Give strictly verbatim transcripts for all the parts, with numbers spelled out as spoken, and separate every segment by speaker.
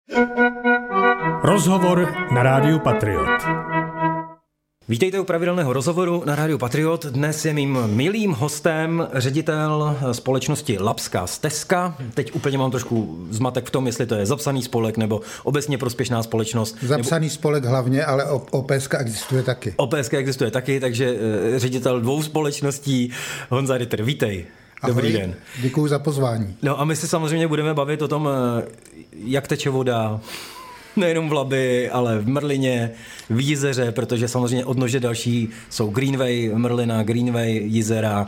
Speaker 1: Rozhovor na rádiu Patriot.
Speaker 2: Vítejte u pravidelného rozhovoru na rádiu Patriot. Dnes je mým milým hostem ředitel společnosti Labská stezka. Teď úplně mám trošku zmatek v tom, jestli to je zapsaný spolek nebo obecně prospěšná společnost.
Speaker 3: Zapsaný
Speaker 2: nebo...
Speaker 3: spolek hlavně, ale O P S ka existuje taky.
Speaker 2: O P S ka existuje taky, takže ředitel dvou společností Honza Ritter. Vítej. Dobrý
Speaker 3: Ahoj,
Speaker 2: den.
Speaker 3: Děkuji za pozvání.
Speaker 2: No a my se samozřejmě budeme bavit o tom, jak teče voda, nejenom v Labi, ale v Mrlině, v Jizeře, protože samozřejmě odnože další jsou Greenway, Mrlina, Greenway, Jizera.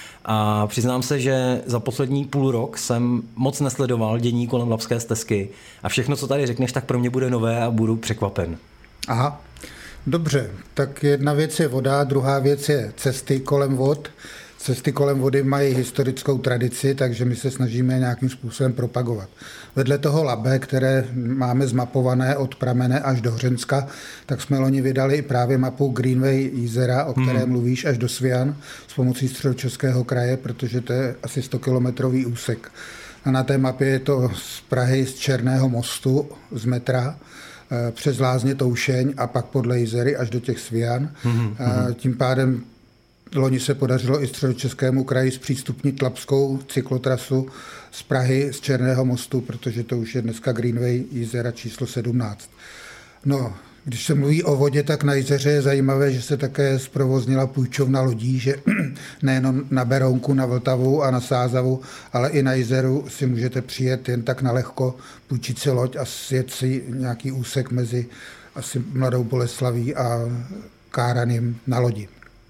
Speaker 2: A přiznám se, že za poslední půl rok jsem moc nesledoval dění kolem Labské stezky a všechno, co tady řekneš, tak pro mě bude nové a budu překvapen.
Speaker 3: Aha, dobře. Tak jedna věc je voda, druhá věc je cesty kolem vod. Cesty kolem vody mají historickou tradici, takže my se snažíme nějakým způsobem propagovat. Vedle toho Labe, které máme zmapované od Pramene až do Hřenska, tak jsme loni vydali i právě mapu Greenway Jizera, o které hmm. mluvíš, až do Svian s pomocí Středočeského kraje, protože to je asi sto kilometrový úsek. A na té mapě je to z Prahy, z Černého mostu, z metra, přes Lázně Toušeň a pak podle Jizery až do těch Svian. Hmm. Tím pádem loni se podařilo i Středočeskému kraji zpřístupnit labskou cyklotrasu z Prahy, z Černého mostu, protože to už je dneska Greenway Jizera číslo sedmnáct. No, když se mluví o vodě, tak na Jizeře je zajímavé, že se také zprovoznila půjčovna lodí, že nejenom na Berounku, na Vltavu a na Sázavu, ale i na Jizeru si můžete přijet jen tak na lehko, půjčit si loď a sjet si nějaký úsek mezi asi Mladou Boleslaví a Káranem na lodi.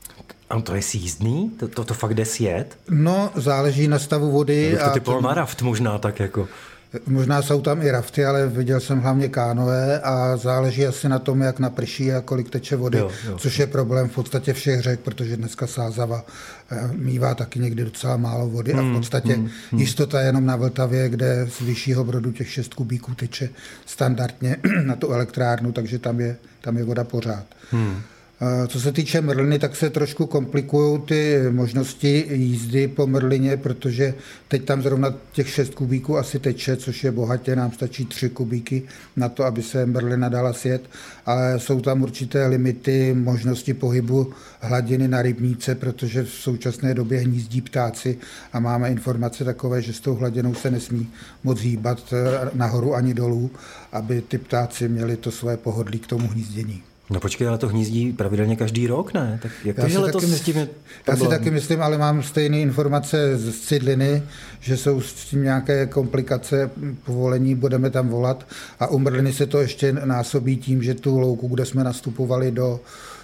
Speaker 2: A to je sjízdný? To, to, to fakt jde sjet?
Speaker 3: No, záleží na stavu vody.
Speaker 2: To typoval na raft možná tak jako.
Speaker 3: Možná jsou tam i rafty, ale viděl jsem hlavně kánové a záleží asi na tom, jak naprší a kolik teče vody, jo, jo. Což je problém v podstatě všech řek, protože dneska Sázava mívá taky někdy docela málo vody hmm, a v podstatě hmm, hmm. jistota jenom na Vltavě, kde z vyššího brodu těch šest kubíků teče standardně na tu elektrárnu, takže tam je, tam je voda pořád. Hmm. Co se týče Mrliny, tak se trošku komplikují ty možnosti jízdy po Mrlině, protože teď tam zrovna těch šest kubíků asi teče, což je bohatě, nám stačí tři kubíky na to, aby se Mrlina dala sjet, ale jsou tam určité limity možnosti pohybu hladiny na rybníce, protože v současné době hnízdí ptáci a máme informace takové, že s tou hladinou se nesmí moc hýbat nahoru ani dolů, aby ty ptáci měli to své pohodlí k tomu hnízdění.
Speaker 2: No počkej, ale to hnízdí pravidelně každý rok, ne? Tak jak to, že letos s tím je
Speaker 3: Já si taky myslím, ale mám stejné informace z Cidliny, že jsou s tím nějaké komplikace povolení, budeme tam volat. A u Mrliny se to ještě násobí tím, že tu louku, kde jsme nastupovali do,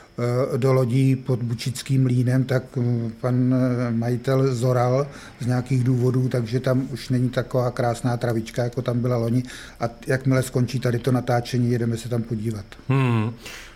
Speaker 3: do lodí pod Bučickým mlýnem, tak pan majitel zoral z nějakých důvodů, takže tam už není taková krásná travička, jako tam byla loni. A jakmile skončí tady to natáčení, jedeme se tam podívat.
Speaker 2: Hmm.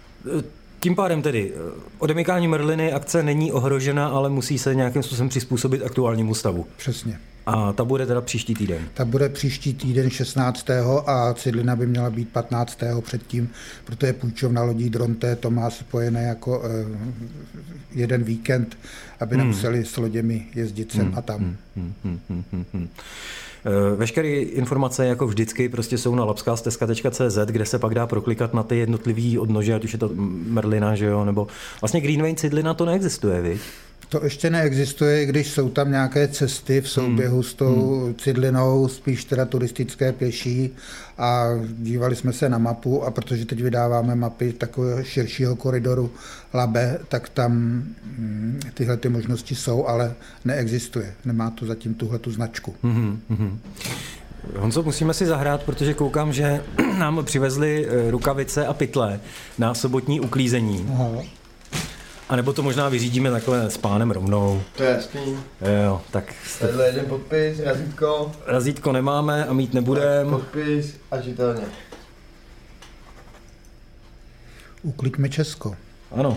Speaker 2: Tím pádem tedy odemykání Mrliny akce není ohrožena, ale musí se nějakým způsobem přizpůsobit aktuálnímu stavu.
Speaker 3: Přesně.
Speaker 2: A ta bude teda příští týden?
Speaker 3: Ta bude příští týden šestnáctého a Cidlina by měla být patnáctého předtím, protože půjčovna lodí Dronté to má spojené jako eh, jeden víkend, aby hmm. nemuseli s loděmi jezdit sem hmm. a tam. Hmm. Hmm. Hmm. Hmm. Hmm.
Speaker 2: Veškeré informace jako vždycky prostě jsou na labskastezka tečka cé zet, kde se pak dá proklikat na ty jednotlivý odnože, ať už je to Mrlina, že jo, nebo vlastně Greenway Cidlina to neexistuje, viď?
Speaker 3: To ještě neexistuje, i když jsou tam nějaké cesty v souběhu hmm. s tou hmm. Cidlinou, spíš teda turistické pěší a dívali jsme se na mapu a protože teď vydáváme mapy takového širšího koridoru Labe, tak tam tyhle ty možnosti jsou, ale neexistuje. Nemá to zatím tuhletu značku.
Speaker 2: Hmm. Hmm. Honzo, musíme si zahrát, protože koukám, že nám přivezli rukavice a pytle na sobotní uklízení. Aha. A nebo to možná vyřídíme takhle s pánem rovnou.
Speaker 4: To je jasný.
Speaker 2: Jo, tak...
Speaker 4: Tenhle jeden podpis, razítko.
Speaker 2: Razítko nemáme a mít nebudem.
Speaker 4: Podpis a žitelně.
Speaker 3: Ukliďme Česko.
Speaker 2: Ano.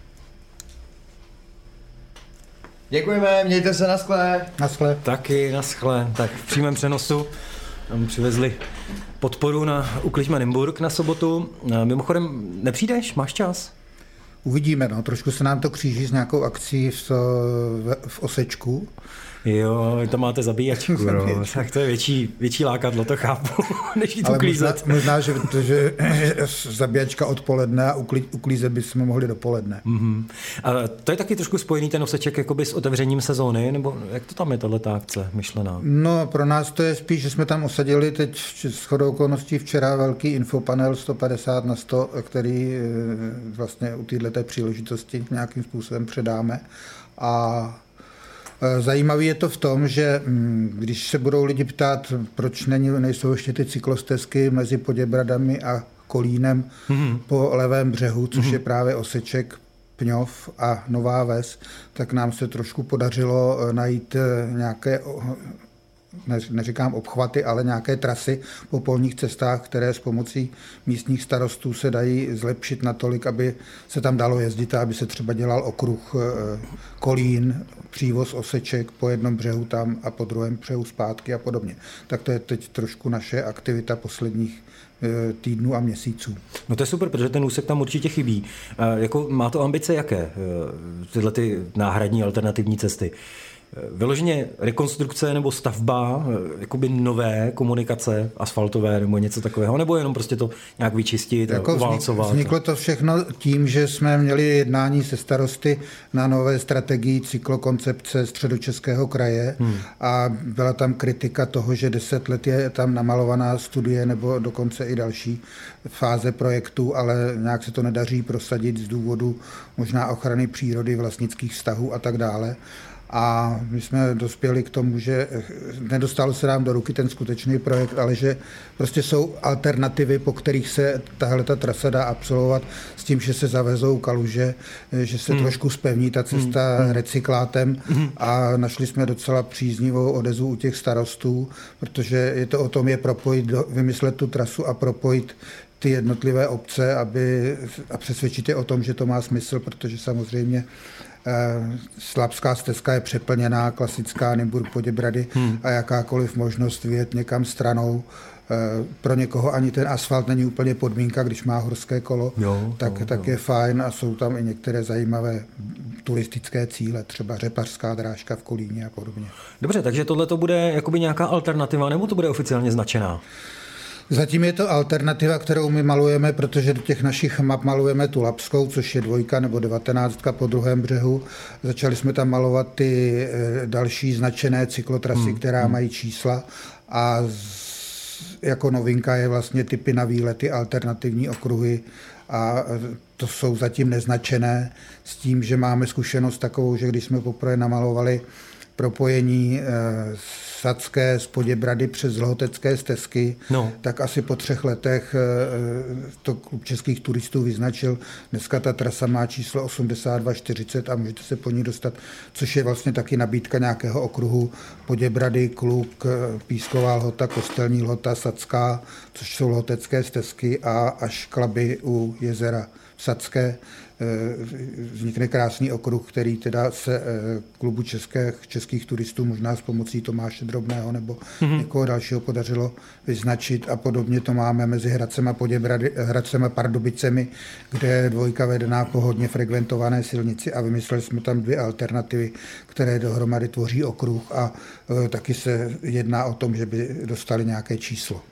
Speaker 4: Děkujeme, mějte se na skle.
Speaker 3: Na skle.
Speaker 2: Taky na skle. Tak v přímém přenosu nám přivezli podporu na Ukliďme Nymburk na sobotu. Mimochodem, nepřijdeš? Máš čas?
Speaker 3: Uvidíme, no. Trošku se nám to kříží s nějakou akcí v, v Osečku,
Speaker 2: Jo, vy to máte zabíjačku, no. Tak to je větší, větší lákadlo, to chápu, než jít
Speaker 3: ale
Speaker 2: uklízet.
Speaker 3: Možná, možná že, že zabíjačka odpoledne a uklí, uklízet bychom mohli dopoledne.
Speaker 2: Mm-hmm. A to je taky trošku spojený ten Oseček jakoby s otevřením sezóny, nebo jak to tam je tato akce myšlená?
Speaker 3: No, pro nás to je spíš, že jsme tam osadili teď shodou okolností včera velký infopanel sto padesát na sto, který vlastně u této příležitosti nějakým způsobem předáme. A zajímavé je to v tom, že když se budou lidi ptát, proč není, nejsou ještě ty cyklostezky mezi Poděbradami a Kolínem mm-hmm. po levém břehu, což mm-hmm. je právě Oseček, Pňov a Nová Ves, tak nám se trošku podařilo najít nějaké, neříkám obchvaty, ale nějaké trasy po polních cestách, které s pomocí místních starostů se dají zlepšit natolik, aby se tam dalo jezdit a aby se třeba dělal okruh Kolín, přívoz Oseček po jednom břehu tam a po druhém břehu zpátky a podobně. Tak to je teď trošku naše aktivita posledních týdnů a měsíců.
Speaker 2: No to je super, protože ten úsek tam určitě chybí. Jako má to ambice jaké, tyhle ty náhradní alternativní cesty? Vyloženě rekonstrukce nebo stavba jakoby nové komunikace asfaltové nebo něco takového, nebo jenom prostě to nějak vyčistit jako a uválcovat?
Speaker 3: Vzniklo to všechno tím, že jsme měli jednání se starosty na nové strategii cyklokoncepce Středočeského kraje hmm. a byla tam kritika toho, že deset let je tam namalovaná studie nebo dokonce i další fáze projektu, ale nějak se to nedaří prosadit z důvodu možná ochrany přírody, vlastnických vztahů a tak dále. A my jsme dospěli k tomu, že nedostalo se nám do ruky ten skutečný projekt, ale že prostě jsou alternativy, po kterých se tahle ta trasa dá absolvovat s tím, že se zavezou kaluže, že se hmm. trošku zpevní ta cesta hmm. recyklátem a našli jsme docela příznivou odezvu u těch starostů, protože je to o tom je propojit, vymyslet tu trasu a propojit ty jednotlivé obce, aby, a přesvědčit je o tom, že to má smysl, protože samozřejmě Slabská stezka je přeplněná, klasická Nymburk Poděbrady hmm. a jakákoliv možnost vyjet někam stranou. Pro někoho ani ten asfalt není úplně podmínka, když má horské kolo, jo, tak, jo, tak jo. je fajn a jsou tam i některé zajímavé turistické cíle, třeba řepařská drážka v Kolíně a podobně.
Speaker 2: Dobře, takže tohle to bude jakoby nějaká alternativa, nebo to bude oficiálně značená?
Speaker 3: Zatím je to alternativa, kterou my malujeme, protože do těch našich map malujeme tu Lapskou, což je dvojka nebo devatenáctka po druhém břehu. Začali jsme tam malovat ty další značené cyklotrasy, hmm. která mají čísla a jako novinka je vlastně typy na výlety, alternativní okruhy a to jsou zatím neznačené s tím, že máme zkušenost takovou, že když jsme poprvé namalovali propojení Sadské z Poděbrady přes Lhotecké stezky, no. tak asi po třech letech to klub českých turistů vyznačil. Dneska ta trasa má číslo osmdesát dva čtyřicet a můžete se po ní dostat, což je vlastně taky nabídka nějakého okruhu Poděbrady, Kluk, Písková Lhota, Kostelní Lhota, Sadská, což jsou Lhotecké stezky a až Klaby u jezera Sadské. Vznikne krásný okruh, který teda se klubu českých, českých turistů možná s pomocí Tomáše Drobného nebo mm-hmm. někoho dalšího podařilo vyznačit a podobně to máme mezi Hradcem a Poděbrady, Hradcem a Pardubicemi, kde je dvojka vedená po hodně frekventované silnici a vymysleli jsme tam dvě alternativy, které dohromady tvoří okruh a e, taky se jedná o tom, že by dostali nějaké číslo.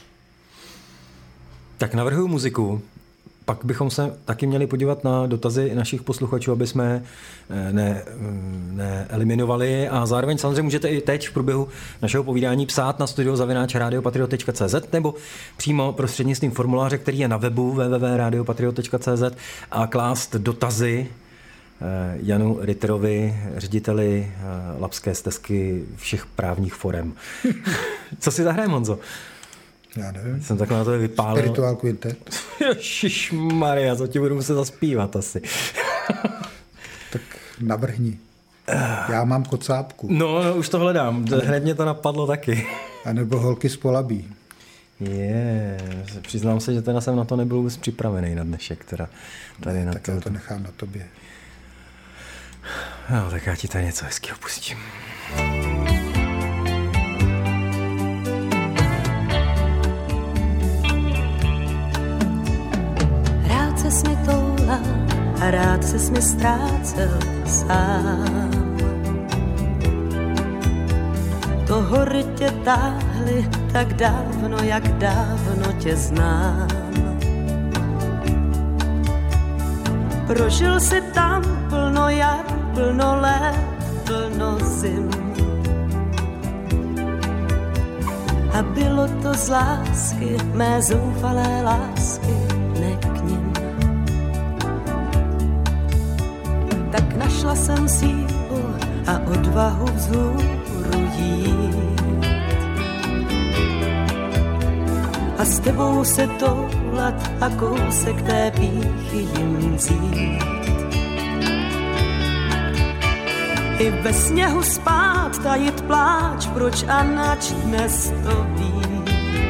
Speaker 3: Tak
Speaker 2: navrhuji muziku. Pak bychom se taky měli podívat na dotazy našich posluchačů, aby jsme ne, neeliminovali a zároveň samozřejmě můžete i teď v průběhu našeho povídání psát na studio zavináč radiopatriot tečka cé zet nebo přímo prostřednictvím formuláře, který je na webu w w w tečka radiopatriot tečka cé zet a klást dotazy Janu Ritterovi, řediteli Labské stezky všech právních forem. Co si zahrajeme, Honzo?
Speaker 3: Já nevím.
Speaker 2: Jsem takhle na to vypálil.
Speaker 3: Spiritual Quintet.
Speaker 2: Ježišmarja, to ti budu muset zaspívat asi.
Speaker 3: Tak navrhni. Já mám kocápku.
Speaker 2: No, no, už to hledám. Hned mě to napadlo taky.
Speaker 3: A nebo Holky z Polabí.
Speaker 2: Je, přiznám se, že teda jsem na to nebyl vůbec připravený na dnešek. Teda tady na
Speaker 3: tak
Speaker 2: to,
Speaker 3: já to nechám na tobě.
Speaker 2: No, tak já ti tady něco hezkýho pustím.
Speaker 5: Ses mi toulal a rád ses mi ztrácel sám. hory tě táhly tak dávno, jak dávno tě znám. Prožil si tam plno jar, plno let, plno zim. A bylo to z lásky, mé zoufalé lásky, ne k nim. Tak našla jsem sílu a odvahu vzhůru jít. A s tebou se toulat a kousek té pýchy jim vzít. I ve sněhu spát, tajit pláč, proč a nač dnes to ví.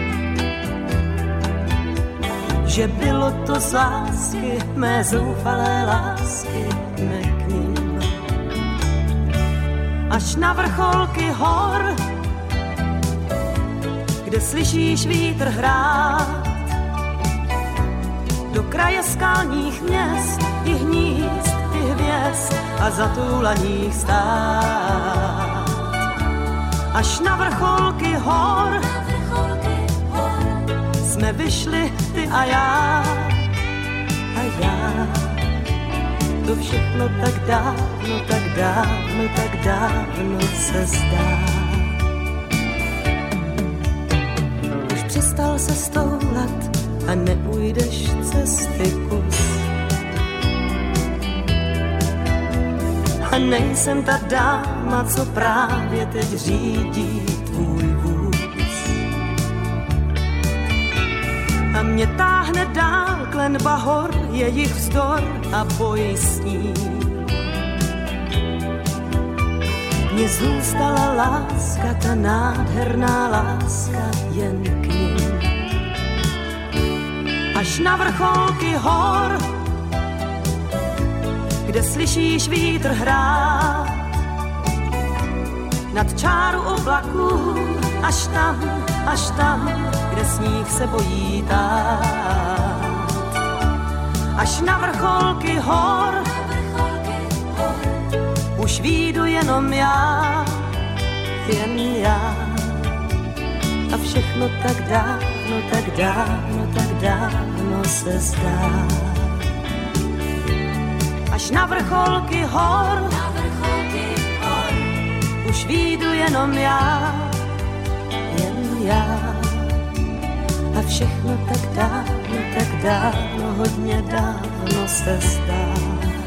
Speaker 5: Že bylo to z lásky, mé zoufalé lásky, ne k nim. Až na vrcholky hor, kde slyšíš vítr hrát, do kraje skalních měst i hnízd, i hvězd a zatúlaných stát. Až na vrcholky hor jsme vyšli ty a já, a já. To všechno tak dávno, tak dávno, tak dávno se zdá. Už přestal se stoulat a neujdeš cesty kus. A nejsem ta dáma, co právě teď řídí tvůj vůz. A mě táhne dál klenba hor, jejich vzdor a boj s ní. Mně zůstala láska, ta nádherná láska jen k ním. Až na vrcholky hor, kde slyšíš vítr hrát, nad čáru oblaků, až tam, až tam, kde sníh se bojí tát. Až na vrcholky hor, už výjdu jenom já, jen já. A všechno tak dávno, tak dávno, tak dávno se zdá. Až na vrcholky hor, na vrcholky hor, už výjdu jenom já, jen já. A všechno tak dávno, tak dávno, hodně dávno se zdá.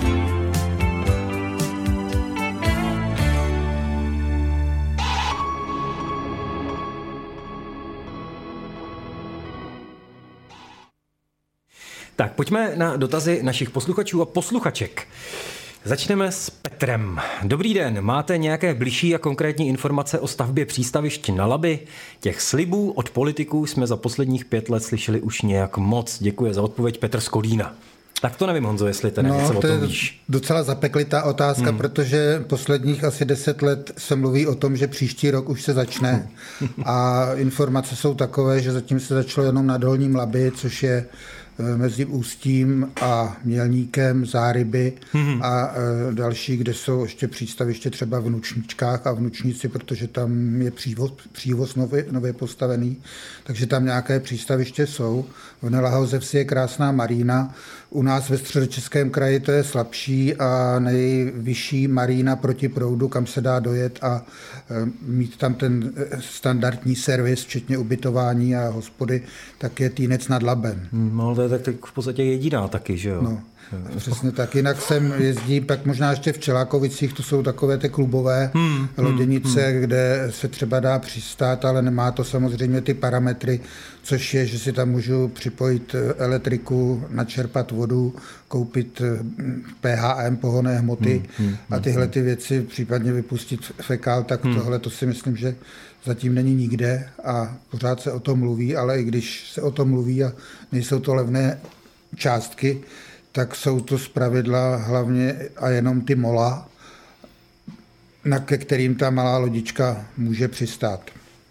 Speaker 2: Tak, pojďme na dotazy našich posluchačů a posluchaček. Začneme s Petrem. Dobrý den, máte nějaké bližší a konkrétní informace o stavbě přístavišť na Labi? Těch slibů od politiků jsme za posledních pět let slyšeli už nějak moc. Děkuji za odpověď, Petr z Kolína. Tak to nevím, Honzo, jestli teda
Speaker 3: no,
Speaker 2: něco o tom
Speaker 3: to
Speaker 2: víš.
Speaker 3: je docela zapeklitá otázka, hmm. protože posledních asi deset let se mluví o tom, že příští rok už se začne. A informace jsou takové, že zatím se začalo jenom na Dolním Labi, což je mezi Ústím a Mělníkem, Záryby hmm. a další, kde jsou ještě přístaviště třeba v Nučničkách a v Nučnici, protože tam je přívoz, přívoz nově, nově postavený, takže tam nějaké přístaviště jsou. V Nelahauzevsi je krásná marína, u nás ve Středočeském kraji to je slabší a nejvyšší marína proti proudu, kam se dá dojet a mít tam ten standardní servis, včetně ubytování a hospody, tak je Týnec nad Labem.
Speaker 2: No, to je tak v podstatě jediná taky, že jo?
Speaker 3: No, přesně tak. Jinak sem jezdí, pak možná ještě v Čelákovicích, to jsou takové ty klubové hmm, loděnice, hmm, kde se třeba dá přistát, ale nemá to samozřejmě ty parametry, což je, že si tam můžu připojit elektriku, načerpat vodu, koupit P H M, pohonné hmoty hmm, hmm, a tyhle ty věci, případně vypustit fekál, tak hmm. tohle to si myslím, že zatím není nikde a pořád se o tom mluví, ale i když se o tom mluví a nejsou to levné částky, tak jsou to zpravidla hlavně a jenom ty mola, na ke kterým ta malá lodička může přistát.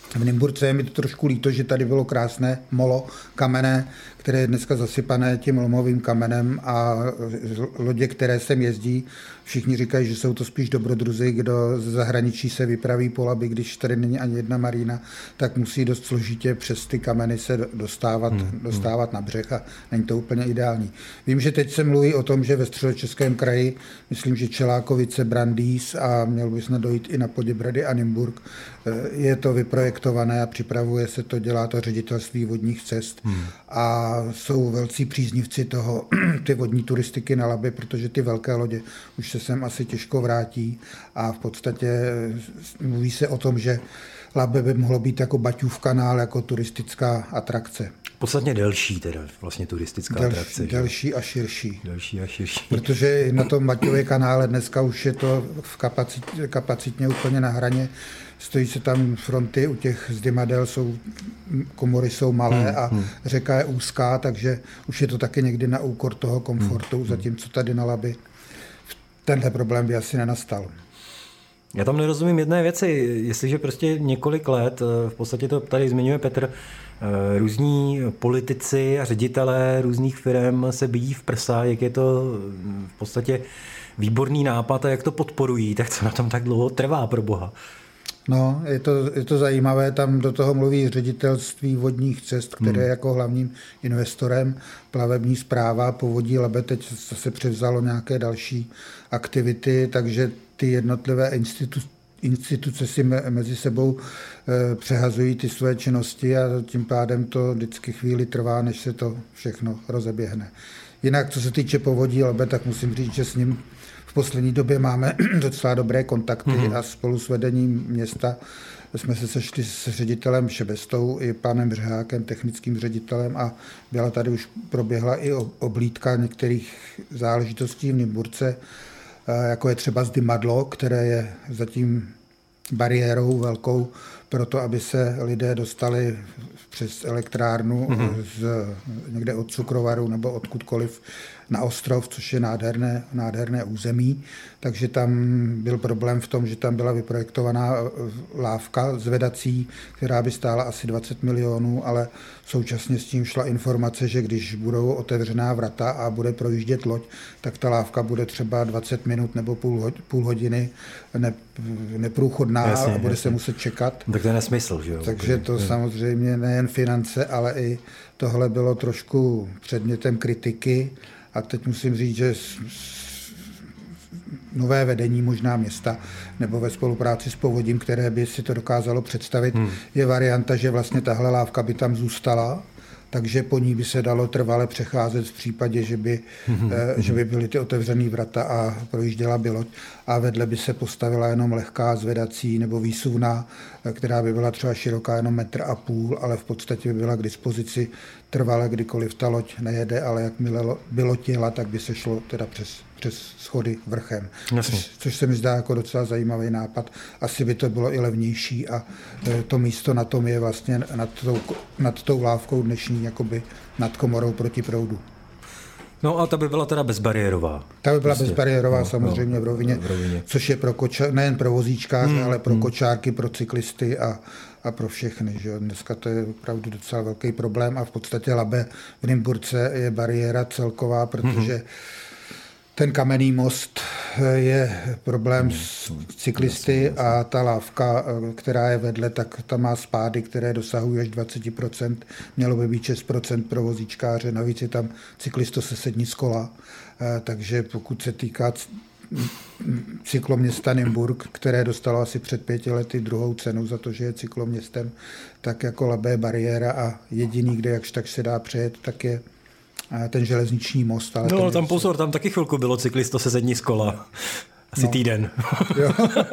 Speaker 3: V Nymburce je mi to trošku líto, že tady bylo krásné molo kamenné, které je dneska zasypané tím lomovým kamenem a lodě, které sem jezdí, všichni říkají, že jsou to spíš dobrodruzi, kdo z zahraničí se vypraví po Labi, když tady není ani jedna marína, tak musí dost složitě přes ty kameny se dostávat, hmm. dostávat na břeh a není to úplně ideální. Vím, že teď se mluví o tom, že ve Středočeském kraji, myslím, že Čelákovice, Brandýs a měl by snad dojít i na Poděbrady a Nymburk, je to vyprojektované a připravuje se to, dělá to ředitelství vodních cest hmm. a jsou velcí příznivci toho, ty vodní turistiky na Labi, protože ty velké lodě už se sem asi těžko vrátí a v podstatě mluví se o tom, že Labe by mohlo být jako Baťův kanál, jako turistická atrakce.
Speaker 2: Podstatně delší teda, vlastně turistická
Speaker 3: delší,
Speaker 2: atrakce.
Speaker 3: Delší a širší.
Speaker 2: Delší a širší.
Speaker 3: Protože na tom Baťově kanále dneska už je to v kapacitě, kapacitně úplně na hraně. Stojí se tam fronty, u těch zdymadel jsou, komory jsou malé hmm, a hmm. řeka je úzká, takže už je to taky někdy na úkor toho komfortu, hmm, zatímco tady na Labi tenhle problém by asi nenastal.
Speaker 2: Já tam nerozumím jedné věci, jestliže prostě několik let, v podstatě to tady zmiňuje Petr, různí politici a ředitelé různých firm se bijí v prsa, jak je to v podstatě výborný nápad a jak to podporují, tak co na tom tak dlouho trvá, pro boha?
Speaker 3: No, je to, je to zajímavé, tam do toho mluví ředitelství vodních cest, které je jako hlavním investorem, plavební správa, Povodí Labe teď zase převzalo nějaké další aktivity, takže ty jednotlivé instituce instituce si mezi sebou přehazují ty své činnosti a tím pádem to vždycky chvíli trvá, než se to všechno rozeběhne. Jinak, co se týče Povodí Labe, tak musím říct, že s ním v poslední době máme docela dobré kontakty mm-hmm. a spolu s vedením města jsme se sešli s ředitelem Šebestou i panem Břehákem, technickým ředitelem a byla tady už proběhla i oblídka některých záležitostí v Nymburce, jako je třeba zdymadlo, které je zatím bariérou velkou pro to, aby se lidé dostali přes elektrárnu mm-hmm. z, někde od Cukrovaru nebo odkudkoliv na ostrov, což je nádherné, nádherné území. Takže tam byl problém v tom, že tam byla vyprojektovaná lávka zvedací, která by stála asi dvacet milionů, ale současně s tím šla informace, že když budou otevřená vrata a bude projíždět loď, tak ta lávka bude třeba dvacet minut nebo půl, půl hodiny ne, neprůchodná jasně, a bude jasně. se muset čekat.
Speaker 2: Tak to je nesmysl, že jo?
Speaker 3: Takže to je. Samozřejmě nejen finance, ale i tohle bylo trošku předmětem kritiky. A teď musím říct, že nové vedení možná města nebo ve spolupráci s Povodím, které by si to dokázalo představit, hmm. je varianta, že vlastně tahle lávka by tam zůstala, takže po ní by se dalo trvale přecházet v případě, že by, hmm. eh, že by byly ty otevřený vrata a projížděla by loď a vedle by se postavila jenom lehká zvedací nebo výsuvná, která by byla třeba široká jenom metr a půl, ale v podstatě by byla k dispozici trvale, kdykoliv ta loď nejede, ale jakmile by loď jela, tak by se šlo teda přes, přes schody vrchem. Což, což se mi zdá jako docela zajímavý nápad. Asi by to bylo i levnější a to místo na tom je vlastně nad tou, nad tou lávkou dnešní, jakoby nad komorou proti proudu.
Speaker 2: No a ta by byla teda bezbariérová.
Speaker 3: Ta by byla prostě bezbariérová no, samozřejmě no, v, rovině, v rovině, což je pro koča, nejen pro vozíčkáře, hmm, ale pro hmm. kočárky, pro cyklisty a, a pro všechny. Že? Dneska to je opravdu docela velký problém a v podstatě Labe v Nymburce je bariéra celková, protože hmm. ten kamenný most je problém s cyklisty a ta lávka, která je vedle, tak ta má spády, které dosahují až dvacet procent. Mělo by být šest procent pro vozíčkáře, navíc je tam cyklisto se sední z kola. Takže pokud se týká cykloměsta Nymburk, které dostalo asi před pěti lety druhou cenu za to, že je cykloměstem, tak jako Labe je bariéra a jediný, kde jakž tak se dá přejet, tak je ten železniční most. Ale
Speaker 2: no, tam pozor, tam taky chvilku bylo cyklisto se sední z kola. Asi no. týden.
Speaker 3: Jo.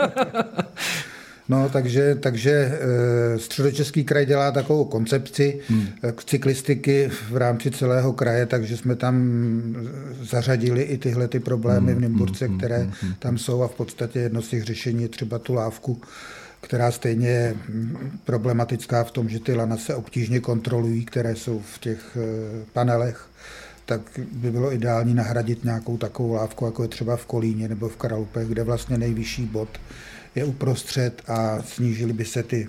Speaker 3: No, takže, takže Středočeský kraj dělá takovou koncepci hmm. cyklistiky v rámci celého kraje, takže jsme tam zařadili i tyhle ty problémy hmm. v Nymburce, které hmm. Hmm. tam jsou a v podstatě jedno z těch řešení je třeba tu lávku, která stejně je problematická v tom, že ty lana se obtížně kontrolují, které jsou v těch panelech, tak by bylo ideální nahradit nějakou takovou lávku, jako je třeba v Kolíně nebo v Kralupech, kde vlastně nejvyšší bod je uprostřed a snížily by se ty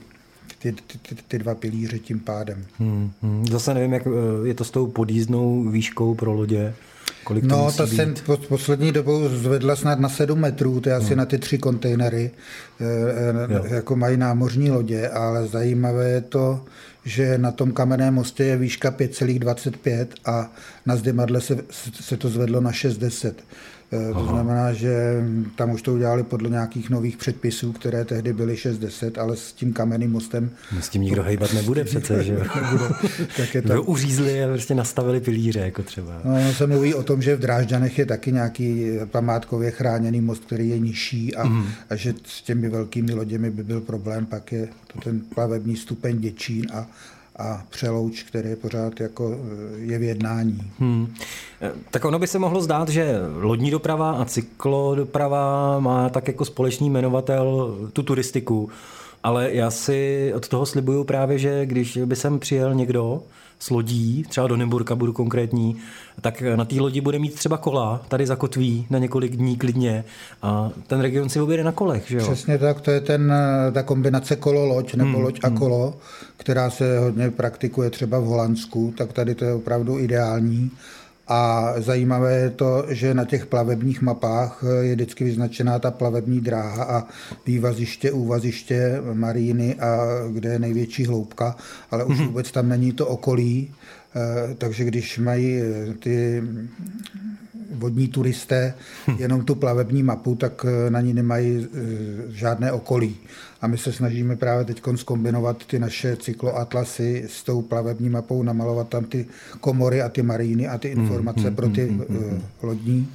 Speaker 3: ty, ty, ty, ty dva pilíře tím pádem.
Speaker 2: Hmm, hmm. Zase nevím, jak je to s tou podjízdnou výškou pro lodě. Kolik to
Speaker 3: no,
Speaker 2: musí
Speaker 3: ta
Speaker 2: být?
Speaker 3: se po, poslední dobou zvedla snad na sedm metrů, to je asi hmm. na ty tři kontejnery, e, jako mají námořní lodě, ale zajímavé je to, že na tom kamenném mostě je výška pět celá dvacet pět a na Zdymadle se, se to zvedlo na šest deset. To Aha. znamená, že tam už to udělali podle nějakých nových předpisů, které tehdy byly šest deset, ale s tím kamenným mostem...
Speaker 2: No, s tím nikdo hejbat nebude přece, že jo? Tak je to... uřízli a prostě nastavili pilíře, jako třeba.
Speaker 3: No, se mluví o tom, že v Drážďanech je taky nějaký památkově chráněný most, který je nižší a, mm. a že s těmi velkými loděmi by byl problém, pak je to ten plavební stupeň Děčín a a Přelouč, který pořád jako je v jednání. Hmm.
Speaker 2: Tak ono by se mohlo zdát, že lodní doprava a cyklodoprava má tak jako společný jmenovatel tu turistiku, ale já si od toho slibuju právě, že když by sem přijel někdo s lodí, třeba do Nymburka budu konkrétní, tak na té lodi bude mít třeba kola, tady zakotví na několik dní klidně a ten region si objede na kolech, že jo?
Speaker 3: Přesně tak, to je ten, ta kombinace kolo-loď nebo hmm, loď a kolo, která se hodně praktikuje třeba v Holandsku, tak tady to je opravdu ideální. A zajímavé je to, že na těch plavebních mapách je vždycky vyznačená ta plavební dráha a vývaziště, úvaziště, maríny, a kde je největší hloubka, ale už vůbec tam není to okolí, takže když mají ty vodní turisté jenom tu plavební mapu, tak na ní nemají žádné okolí. A my se snažíme právě teď zkombinovat ty naše cykloatlasy s tou plavební mapou, namalovat tam ty komory a ty maríny a ty informace pro ty lodní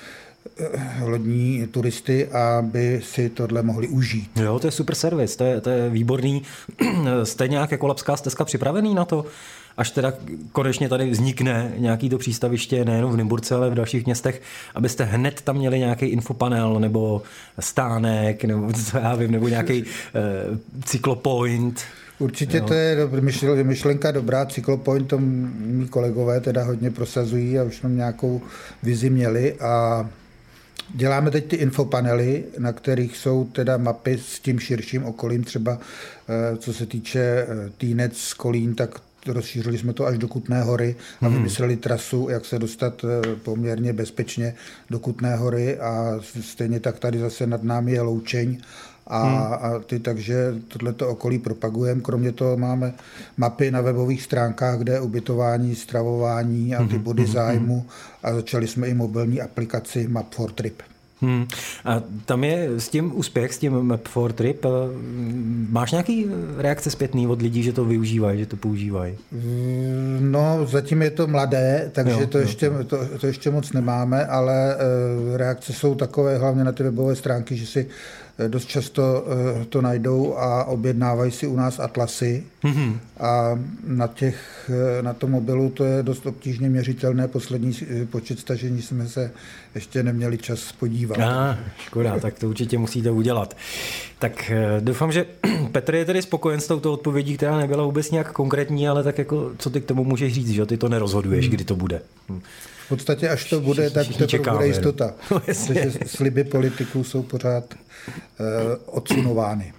Speaker 3: lodní turisty, aby si tohle mohli užít.
Speaker 2: Jo, to je super servis, to je, to je výborný. Jste nějak jako Labská stezka připravený na to? Až teda konečně tady vznikne nějaký to přístaviště nejen v Nymburce, ale v dalších městech, abyste hned tam měli nějaký infopanel nebo stánek, nebo co já vím, nebo nějaký uh, cyklopoint.
Speaker 3: Určitě jo. To je myšlenka dobrá, cyklopoint, to mý kolegové teda hodně prosazují a už jsme nějakou vizi měli a děláme teď ty infopanely, na kterých jsou teda mapy s tím širším okolím, třeba co se týče Týnec, Kolín, tak rozšířili jsme to až do Kutné Hory a vymysleli trasu, jak se dostat poměrně bezpečně do Kutné Hory a stejně tak tady zase nad námi je Loučeň a, hmm. a ty, takže tohleto okolí propagujeme. Kromě toho máme mapy na webových stránkách, kde je ubytování, stravování a ty body zájmu a začali jsme i mobilní aplikaci Map for Trip.
Speaker 2: Hmm. A tam je s tím úspěch, s tím Map for Trip. Máš nějaký reakce zpětný od lidí, že to využívají, že to používají?
Speaker 3: No, zatím je to mladé, takže jo, to,
Speaker 2: jo,
Speaker 3: ještě, to, to ještě moc nemáme, ale reakce jsou takové, hlavně na ty webové stránky, že si dost často to najdou a objednávají si u nás atlasy mm-hmm. a na, těch, na tom mobilu to je dost obtížně měřitelné. Poslední počet stažení jsme se ještě neměli čas podívat.
Speaker 2: Ah, škoda, tak to určitě musíte udělat. Tak doufám, že Petr je tedy spokojen s touto odpovědí, která nebyla vůbec nějak konkrétní, ale tak jako, co ty k tomu můžeš říct, že ty to nerozhoduješ, hmm. kdy to bude.
Speaker 3: V podstatě, až to bude, tak to bude jistota. No, protože sliby politiků jsou pořád uh, odsunovány.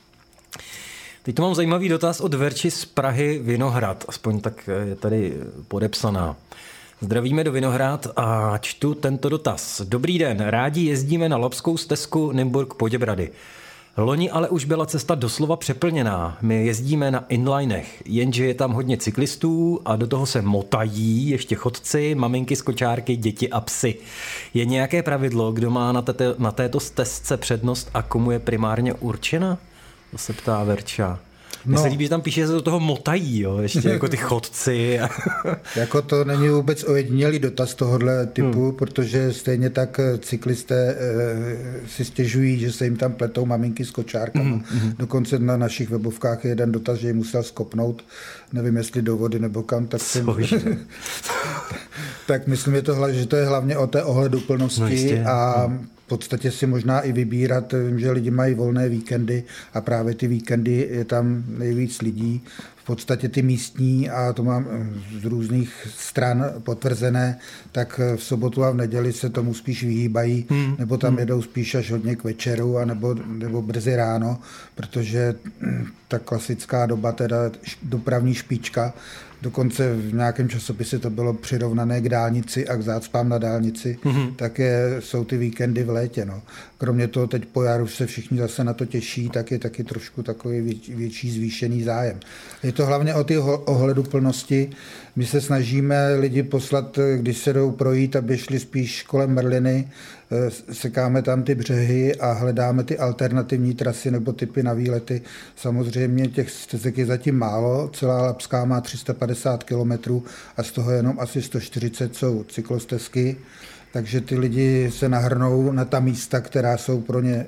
Speaker 2: Teď tu mám zajímavý dotaz od Verči z Prahy Vinohrad, aspoň tak je tady podepsaná. Zdravíme do Vinohrad a čtu tento dotaz. Dobrý den, rádi jezdíme na Labskou stezku Nymburk Poděbrady. Loni ale už byla cesta doslova přeplněná. My jezdíme na inlinech, jenže je tam hodně cyklistů a do toho se motají ještě chodci, maminky z kočárky, děti a psy. Je nějaké pravidlo, kdo má na, této, na této stezce přednost a komu je primárně určena? To se ptá Verča. Mně no. se líbí, že tam píše, že se do toho motají, jo, ještě jako ty chodci.
Speaker 3: Jako to není vůbec ojedinělý dotaz tohohle typu, hmm. protože stejně tak cyklisté e, si stěžují, že se jim tam pletou maminky s kočárkama. Hmm. Dokonce na našich webovkách je jeden dotaz, že jim musel skopnout, nevím, jestli do vody nebo kam, tak jsem... tak myslím, že to, že to je hlavně o té ohleduplnosti no a podstatě si možná i vybírat, vím, že lidi mají volné víkendy a právě ty víkendy je tam nejvíc lidí. V podstatě ty místní, a to mám z různých stran potvrzené, tak v sobotu a v neděli se tomu spíš vyhýbají, hmm. nebo tam jedou spíš až hodně k večeru, anebo, nebo brzy ráno, protože ta klasická doba, teda dopravní špička, dokonce v nějakém časopise to bylo přirovnané k dálnici a k zácpám na dálnici, mm-hmm. tak je, jsou ty víkendy v létě. No. Kromě toho teď po jaru se všichni zase na to těší, tak je taky trošku takový větší, větší zvýšený zájem. Je to hlavně o ty ohleduplnosti. My se snažíme lidi poslat, když se jdou projít, aby šli spíš kolem Merliny, sekáme tam ty břehy a hledáme ty alternativní trasy nebo typy na výlety. Samozřejmě těch stezek je zatím málo, celá Labská má tři sta padesát kilometrů a z toho jenom asi sto čtyřicet jsou cyklostezky, takže ty lidi se nahrnou na ta místa, která jsou pro ně e,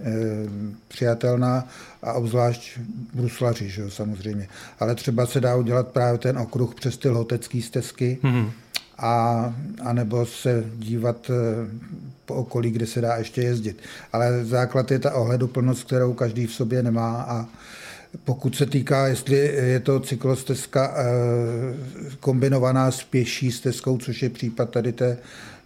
Speaker 3: přijatelná a obzvlášť bruslaři, že jo, samozřejmě. Ale třeba se dá udělat právě ten okruh přes ty lhotecký stezky, mm-hmm. a, a nebo se dívat e, po okolí, kde se dá ještě jezdit. Ale základ je ta ohleduplnost, kterou každý v sobě nemá, a pokud se týká, jestli je to cyklostezka e, kombinovaná s pěší stezkou, což je případ tady té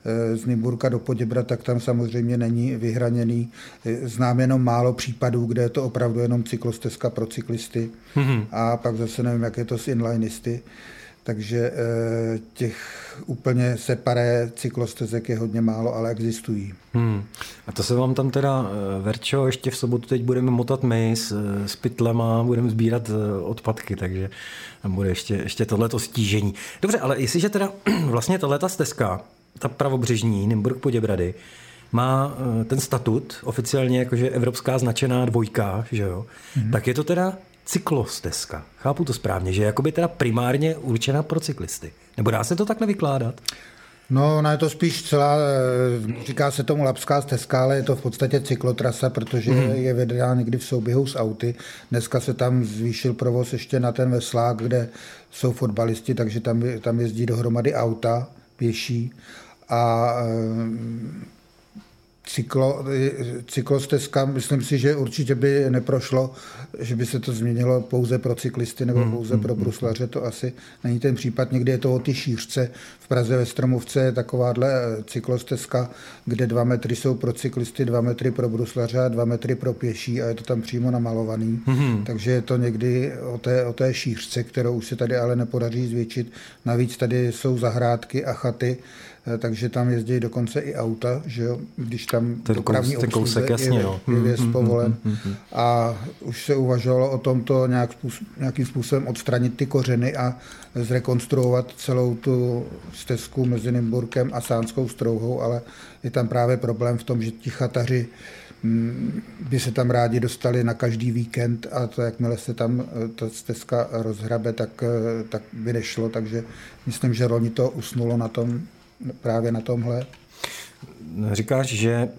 Speaker 3: z Nymburka do Poděbra, tak tam samozřejmě není vyhraněný. Znám jenom málo případů, kde je to opravdu jenom cyklostezka pro cyklisty, mm-hmm. a pak zase nevím, jak je to s inlinisty. Takže těch úplně separé cyklostezek je hodně málo, ale existují.
Speaker 2: Hmm. A to se vám tam teda, Verčo, ještě v sobotu teď budeme motat my s, s pytlema, budeme sbírat odpadky, takže tam bude ještě, ještě tohleto stížení. Dobře, ale jestliže teda vlastně tahleta stezka, ta pravobřežní, Nymburk Poděbrady, má ten statut oficiálně jakože evropská značená dvojka, že jo? Mm-hmm. Tak je to teda cyklostezka. Chápu to správně, že je jakoby teda primárně určená pro cyklisty. Nebo dá se to takhle vykládat?
Speaker 3: No, ona je to spíš celá, říká se tomu Labská stezka, ale je to v podstatě cyklotrasa, protože mm. je vedená někdy v souběhu s auty. Dneska se tam zvýšil provoz ještě na ten veslák, kde jsou fotbalisti, takže tam, tam jezdí dohromady auta, pěší, a cyklo, cyklostezka, myslím si, že určitě by neprošlo, že by se to změnilo pouze pro cyklisty nebo pouze pro bruslaře, to asi není ten případ. Někdy je to o ty šířce. V Praze ve Stromovce je takováhle cyklostezka, kde dva metry jsou pro cyklisty, dva metry pro bruslaře a dva metry pro pěší, a je to tam přímo namalovaný. Mm-hmm. Takže je to někdy o té, o té šířce, kterou už se tady ale nepodaří zvětšit. Navíc tady jsou zahrádky a chaty, takže tam jezdí dokonce i auta, že jo, když tam
Speaker 2: ten
Speaker 3: dopravní
Speaker 2: kous,
Speaker 3: obsluze
Speaker 2: kousek, jasně,
Speaker 3: je, je věc mm, povolen. Mm, mm, mm. A už se uvažovalo o tomto nějak způsob, nějakým způsobem odstranit ty kořeny a zrekonstruovat celou tu stezku mezi Nymburkem a Sánskou Strouhou, ale je tam právě problém v tom, že ti chataři by se tam rádi dostali na každý víkend, a to jakmile se tam ta stezka rozhrabe, tak, tak by nešlo, takže myslím, že loni to usnulo na tom, právě na tomhle.
Speaker 2: Říkáš, že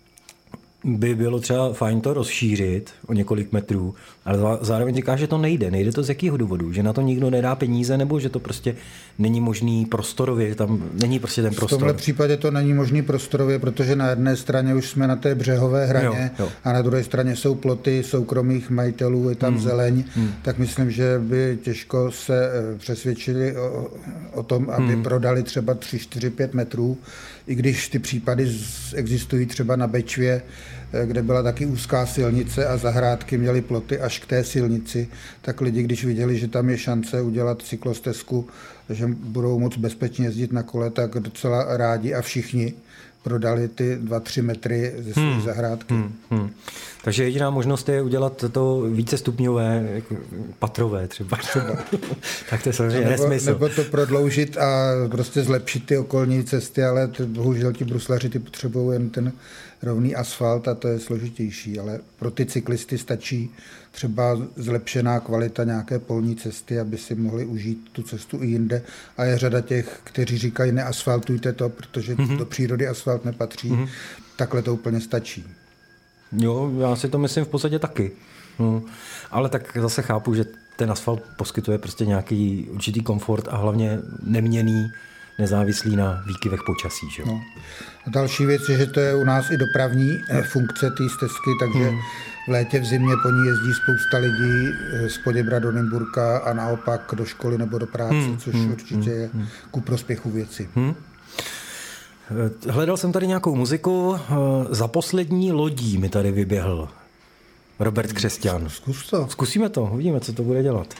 Speaker 2: by bylo třeba fajn to rozšířit o několik metrů, ale zároveň říkáš, že to nejde. Nejde to z jakého důvodu? Že na to nikdo nedá peníze, nebo že to prostě není možný prostorově, že tam není prostě ten prostor?
Speaker 3: V tomhle případě to není možný prostorově, protože na jedné straně už jsme na té břehové hraně, jo, jo. a na druhé straně jsou ploty soukromých majitelů, je tam hmm. zeleň, hmm. tak myslím, že by těžko se přesvědčili o, o tom, aby hmm. prodali třeba tři, čtyři, pět metrů, i když ty případy existují třeba na Bečvě, kde byla taky úzká silnice a zahrádky měly ploty až k té silnici, tak lidi, když viděli, že tam je šance udělat cyklostezku, že budou moc bezpečně jezdit na kole, tak docela rádi a všichni prodali ty dva, tři metry ze své hmm. zahrádky. Hmm. Hmm.
Speaker 2: Takže jediná možnost je udělat to vícestupňové, jako patrové třeba. třeba. Tak to je samozřejmě
Speaker 3: nebo,
Speaker 2: nesmysl.
Speaker 3: Nebo to prodloužit a prostě zlepšit ty okolní cesty, ale t, bohužel ti bruslaři ty potřebují jen ten rovný asfalt a to je složitější, ale pro ty cyklisty stačí třeba zlepšená kvalita nějaké polní cesty, aby si mohli užít tu cestu i jinde. A je řada těch, kteří říkají, neasfaltujte to, protože mm-hmm. do přírody asfalt nepatří. Mm-hmm. Takhle to úplně stačí.
Speaker 2: Jo, já si to myslím v podstatě taky. No, ale tak zase chápu, že ten asfalt poskytuje prostě nějaký určitý komfort a hlavně neměnný, nezávislí na výkyvech počasí. Že?
Speaker 3: No. A další věc je, že to je u nás i dopravní funkce té stezky, takže hmm. v létě, v zimě po ní jezdí spousta lidí z Poděbra do Nymburka a naopak do školy nebo do práce, hmm. což hmm. určitě je ku prospěchu věci. Hmm.
Speaker 2: Hledal jsem tady nějakou muziku. Za poslední lodí mi tady vyběhl Robert Křesťan.
Speaker 3: Zkus to.
Speaker 2: Zkusíme to, uvidíme, co to bude dělat.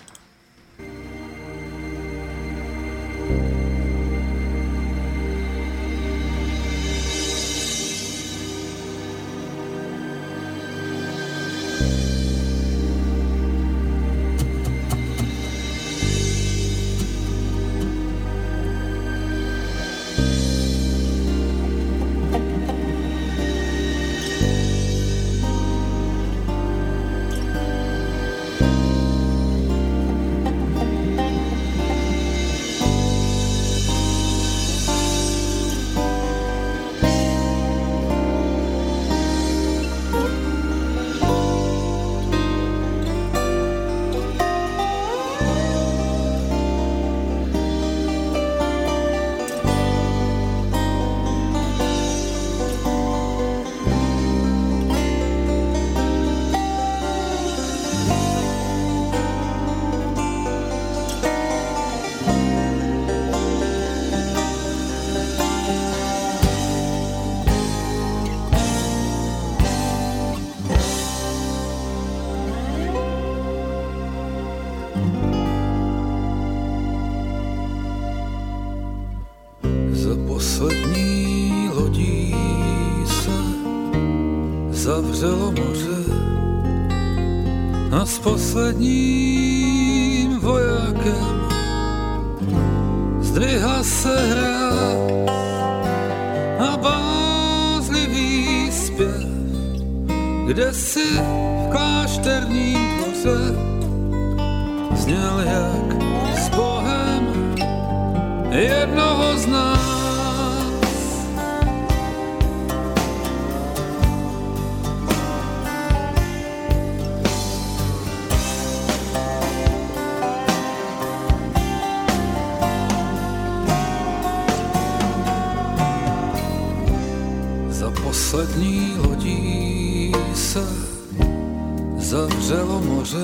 Speaker 6: Zavřelo moře a s posledním vojákem zdvihla se hra a bázlivý zpěv, kde si v klášterním dvoře zněl jak s Bohem jednoho z nás. Poslední lodí se zavřelo moře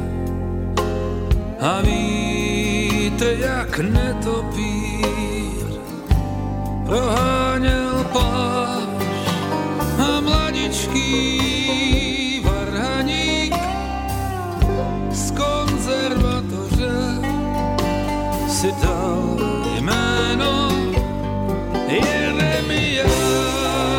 Speaker 6: a víte, jak netopír proháněl pláž a mladičký varhaník z konzervatoře si dal jméno Jeremiáš.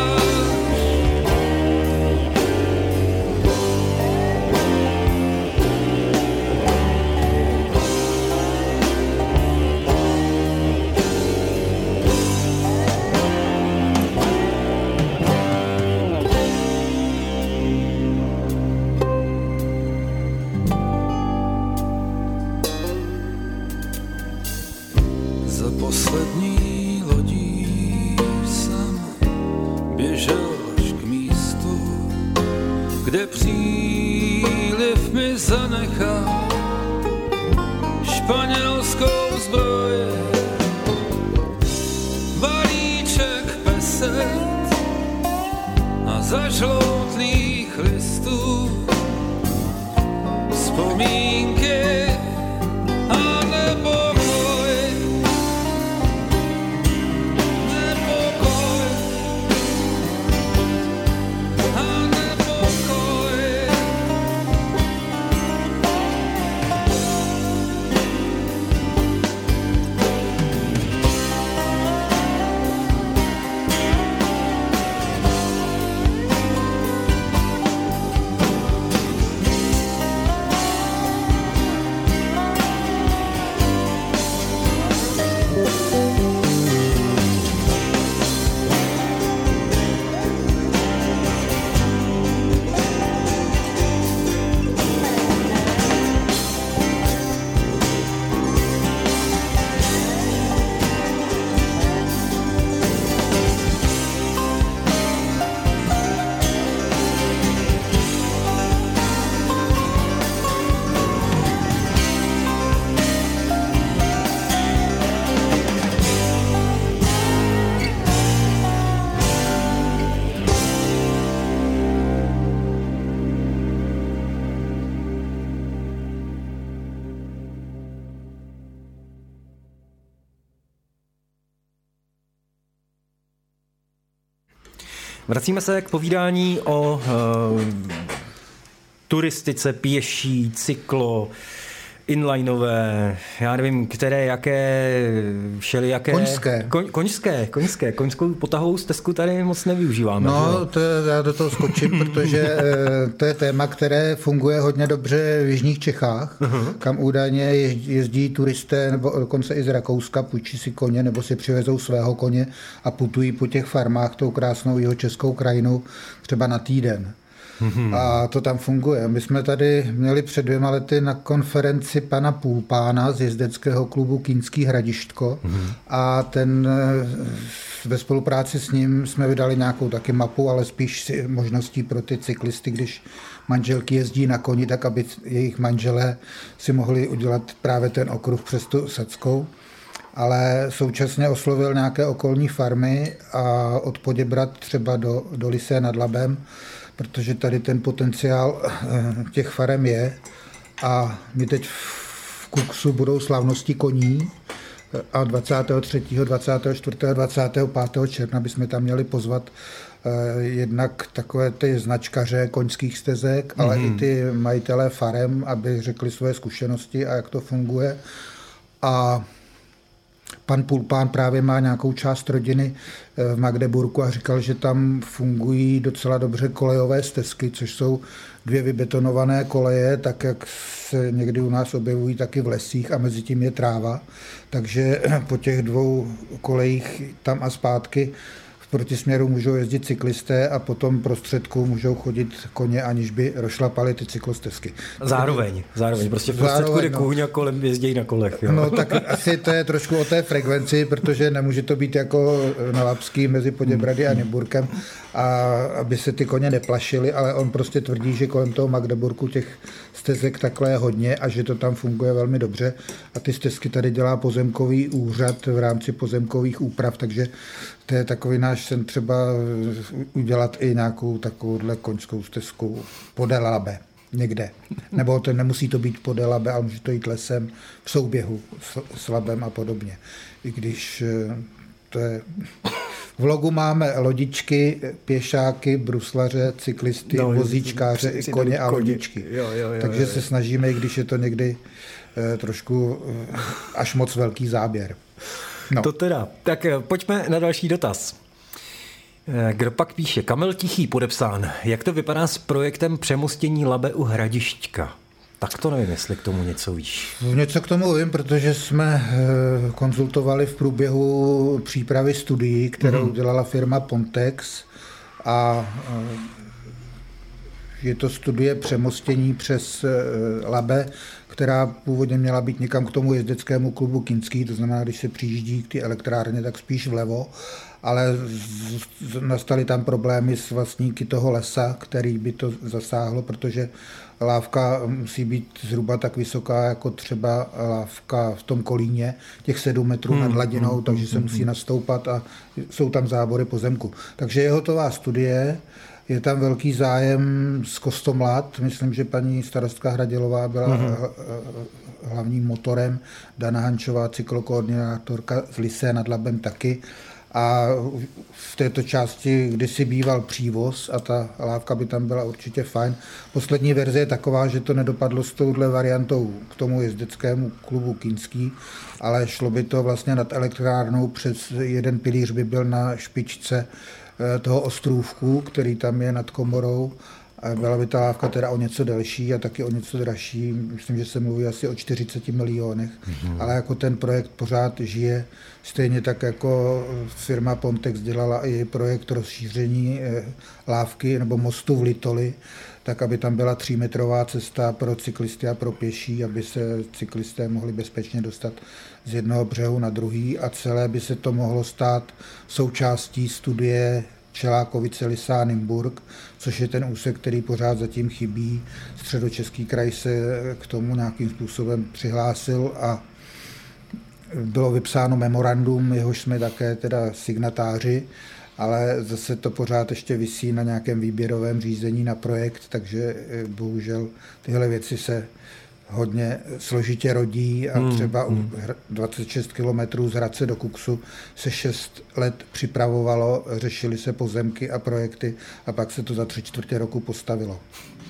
Speaker 6: Poslední lodí jsem běžel až k místu, kde příliv mi zanechal španělskou zbroj, balíček peset a zažloutlých listů vzpomínky a nebo
Speaker 2: Vracíme se k povídání o uh, turistice, pěší, cyklo, inlineové, já nevím, které, jaké, všelijaké...
Speaker 3: Koňské.
Speaker 2: Koň, koňské, koňské. Koňskou potahovou stezku tady moc nevyužíváme.
Speaker 3: No, to já do toho skočím, protože to je téma, které funguje hodně dobře v jižních Čechách, uh-huh. kam údajně jezdí turisté, nebo dokonce i z Rakouska, půjčí si koně, nebo si přivezou svého koně a putují po těch farmách tou krásnou jihočeskou krajinou třeba na týden. A to tam funguje. My jsme tady měli před dvěma lety na konferenci pana Půlpána z jezdeckého klubu Kinský Hradištko mm. a ten ve spolupráci s ním jsme vydali nějakou taky mapu, ale spíš možností pro ty cyklisty, když manželky jezdí na koni, tak aby jejich manželé si mohli udělat právě ten okruh přes tu Sackou. Ale současně oslovil nějaké okolní farmy a od Poděbrad třeba do, do Lysé nad Labem, protože tady ten potenciál těch farem je a my teď v Kuksu budou slavnosti koní a dvacátého třetího, dvacátého čtvrtého, dvacátého pátého června bychom tam měli pozvat jednak takové ty značkaře koňských stezek, mm-hmm. ale i ty majitelé farem, aby řekli svoje zkušenosti a jak to funguje. A pan Pulpán právě má nějakou část rodiny v Magdeburku a říkal, že tam fungují docela dobře kolejové stezky, což jsou dvě vybetonované koleje, tak jak se někdy u nás objevují taky v lesích a mezi tím je tráva. Takže po těch dvou kolejích tam a zpátky v protisměru můžou jezdit cyklisté a potom prostředku můžou chodit koně, aniž by rozšlapali ty cyklostezky.
Speaker 2: Zároveň, zároveň, prostě v prostředku jde kůň a kolem jezdí na kolech. Jo.
Speaker 3: No tak asi to je trošku o té frekvenci, protože nemůže to být jako na Lapský mezi Poděbrady a Nymburkem, a aby se ty koně neplašily, ale on prostě tvrdí, že kolem toho Magdeburku těch stezek takhle je hodně a že to tam funguje velmi dobře a ty stezky tady dělá pozemkový úřad v rámci pozemkových úprav, takže to je takový náš sen třeba udělat i nějakou takovouhle koňskou stezku podél Labe někde. Nebo to nemusí to být podél Labe, ale může to jít lesem v souběhu s Labem a podobně. I když to je... V logu máme lodičky, pěšáky, bruslaře, cyklisty, no, vozíčkáře, i koně a lodičky. Jo, jo, jo, Takže jo, jo. se snažíme, i když je to někdy eh, trošku eh, až moc velký záběr. No.
Speaker 2: To teda. Tak pojďme na další dotaz. Kdo pak píše? Kamil Tichý podepsán. Jak to vypadá s projektem přemostění Labe u Hradišťka? Tak to nevím, jestli k tomu něco víš.
Speaker 3: Něco k tomu vím, protože jsme konzultovali v průběhu přípravy studií, kterou mm. dělala firma Pontex a je to studie přemostění přes Labe, která původně měla být někam k tomu jezdeckému klubu Kinský, to znamená, když se přijíždí k ty elektrárně, tak spíš vlevo, ale nastaly tam problémy s vlastníky toho lesa, který by to zasáhlo, protože lávka musí být zhruba tak vysoká, jako třeba lávka v tom Kolíně, těch sedm metrů hmm, nad hladinou, hmm, takže hmm, se musí nastoupat a jsou tam zábory pozemku. Takže je hotová studie, je tam velký zájem z Kostomlad, myslím, že paní starostka Hradělová byla hmm. hlavním motorem, Dana Hančová, cyklokoordinátorka z Lysé nad Labem taky. A v této části kdysi býval přívoz a ta lávka by tam byla určitě fajn. Poslední verze je taková, že to nedopadlo s touhle variantou k tomu jezdeckému klubu Kinský, ale šlo by to vlastně nad elektrárnou, přes jeden pilíř by byl na špičce toho ostrůvku, který tam je nad komorou. A byla by ta lávka teda o něco delší a taky o něco dražší. Myslím, že se mluví asi o čtyřiceti milionech, mm-hmm. ale jako ten projekt pořád žije. Stejně tak jako firma Pontex dělala i projekt rozšíření lávky nebo mostu v Litoli, tak aby tam byla třímetrová cesta pro cyklisty a pro pěší, aby se cyklisté mohli bezpečně dostat z jednoho břehu na druhý a celé by se to mohlo stát součástí studie Čelákovice, Lysá, Nymburk, což je ten úsek, který pořád zatím chybí. Středočeský kraj se k tomu nějakým způsobem přihlásil a bylo vypsáno memorandum, jehož jsme také teda signatáři, ale zase to pořád ještě visí na nějakém výběrovém řízení na projekt, takže bohužel tyhle věci se hodně složitě rodí a
Speaker 2: Hmm,
Speaker 3: třeba u
Speaker 2: hmm.
Speaker 3: dvacet šest kilometrů z Hradce do Kuksu se šest let připravovalo, řešily se pozemky a projekty a pak se to za tři čtvrtě roku postavilo.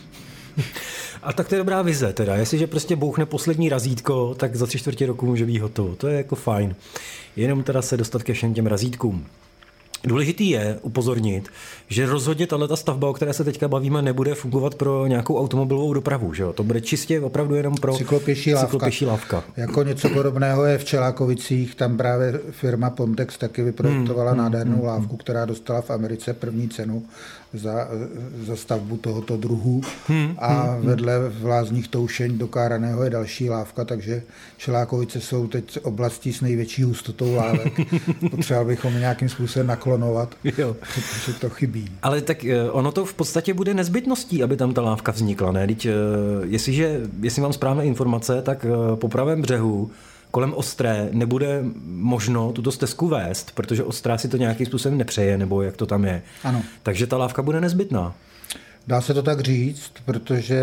Speaker 2: A tak to je dobrá vize teda. Jestliže prostě bouchne poslední razítko, tak za tři čtvrtě roku může být hotovo. To je jako fajn. Jenom teda se dostat ke všem těm razítkům. Důležitý je upozornit, že rozhodně tato stavba, o které se teďka bavíme, nebude fungovat pro nějakou automobilovou dopravu. Že jo? To bude čistě opravdu jenom pro
Speaker 3: cyklopěší lávka.
Speaker 2: cyklopěší lávka.
Speaker 3: Jako něco podobného je v Čelákovicích, tam právě firma Pontex taky vyprojektovala hmm, nádhernou hmm, lávku, která dostala v Americe první cenu za, za stavbu tohoto druhu. Hmm, a hmm, vedle v Lázních Toušeň do Káraného je další lávka, takže Čelákovice jsou teď oblastí s největší hustotou lávek. Potřeboval bychom nějakým způsobem naklonovat,
Speaker 2: jo.
Speaker 3: protože to chybí.
Speaker 2: Ale tak ono to v podstatě bude nezbytností, aby tam ta lávka vznikla, ne? Teď, jestliže, jestli mám správné informace, tak po pravém břehu kolem Ostré nebude možno tuto stezku vést, protože Ostrá si to nějakým způsobem nepřeje, nebo jak to tam je.
Speaker 3: Ano.
Speaker 2: Takže ta lávka bude nezbytná.
Speaker 3: Dá se to tak říct, protože